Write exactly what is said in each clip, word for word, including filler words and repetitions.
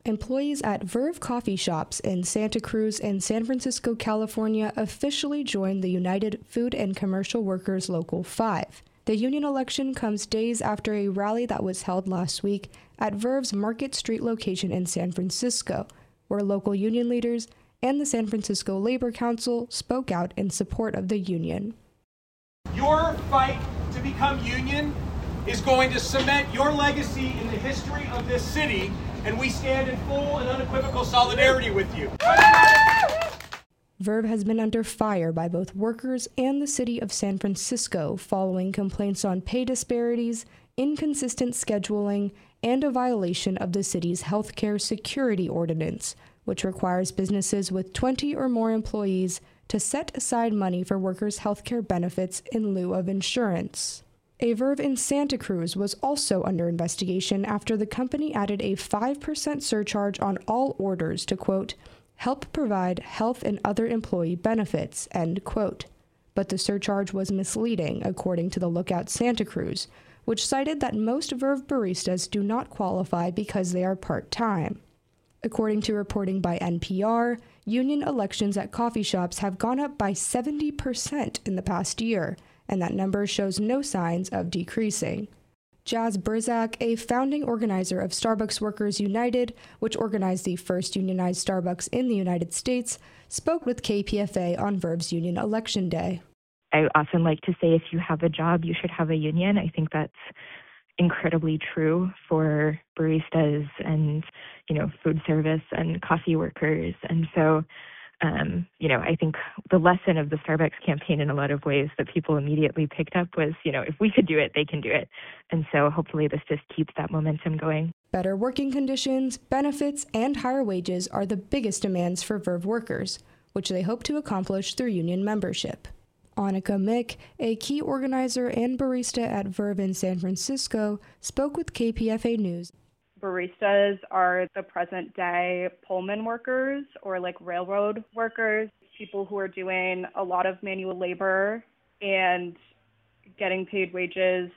Employees at Verve coffee shops in Santa Cruz and San Francisco, California officially joined the United Food and Commercial Workers Local five. The union election comes days after a rally that was held last week at Verve's Market Street location in San Francisco, where local union leaders and the San Francisco Labor Council spoke out in support of the union. Your fight to become union is going to cement your legacy in the history of this city, and we stand in full and unequivocal solidarity with you. Verve has been under fire by both workers and the city of San Francisco following complaints on pay disparities, inconsistent scheduling, and a violation of the city's healthcare security ordinance, which requires businesses with twenty or more employees to set aside money for workers' healthcare benefits in lieu of insurance. A Verve in Santa Cruz was also under investigation after the company added a five percent surcharge on all orders to, quote, help provide health and other employee benefits, end quote. But the surcharge was misleading, according to the Lookout Santa Cruz, which cited that most Verve baristas do not qualify because they are part-time. According to reporting by N P R, union elections at coffee shops have gone up by seventy percent in the past year, and that number shows no signs of decreasing. Jazz Brzak, a founding organizer of Starbucks Workers United, which organized the first unionized Starbucks in the United States, spoke with K P F A on Verve's union election day. I often like to say if you have a job, you should have a union. I think that's incredibly true for baristas and, you know, food service and coffee workers. And so Um, you know, I think the lesson of the Starbucks campaign in a lot of ways that people immediately picked up was, you know, if we could do it, they can do it. And so hopefully this just keeps that momentum going. Better working conditions, benefits, and higher wages are the biggest demands for Verve workers, which they hope to accomplish through union membership. Annika Mick, a key organizer and barista at Verve in San Francisco, spoke with K P F A News. Baristas are the present day Pullman workers or like railroad workers, people who are doing a lot of manual labor and getting paid wages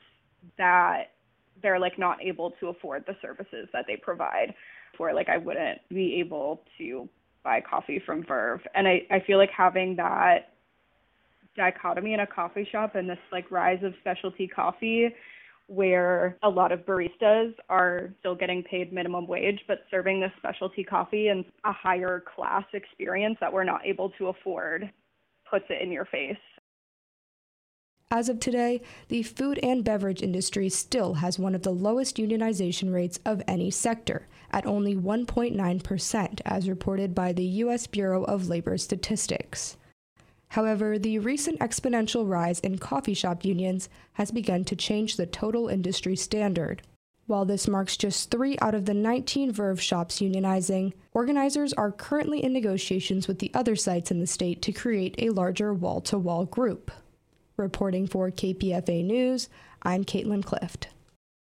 that they're like not able to afford the services that they provide. Where like I wouldn't be able to buy coffee from Verve. And I, I feel like having that dichotomy in a coffee shop and this like rise of specialty coffee where a lot of baristas are still getting paid minimum wage, but serving this specialty coffee and a higher class experience that we're not able to afford puts it in your face. As of today, the food and beverage industry still has one of the lowest unionization rates of any sector, at only one point nine percent, as reported by the U S Bureau of Labor Statistics. However, the recent exponential rise in coffee shop unions has begun to change the total industry standard. While this marks just three out of the nineteen Verve shops unionizing, organizers are currently in negotiations with the other sites in the state to create a larger wall-to-wall group. Reporting for K P F A News, I'm Caitlin Clift.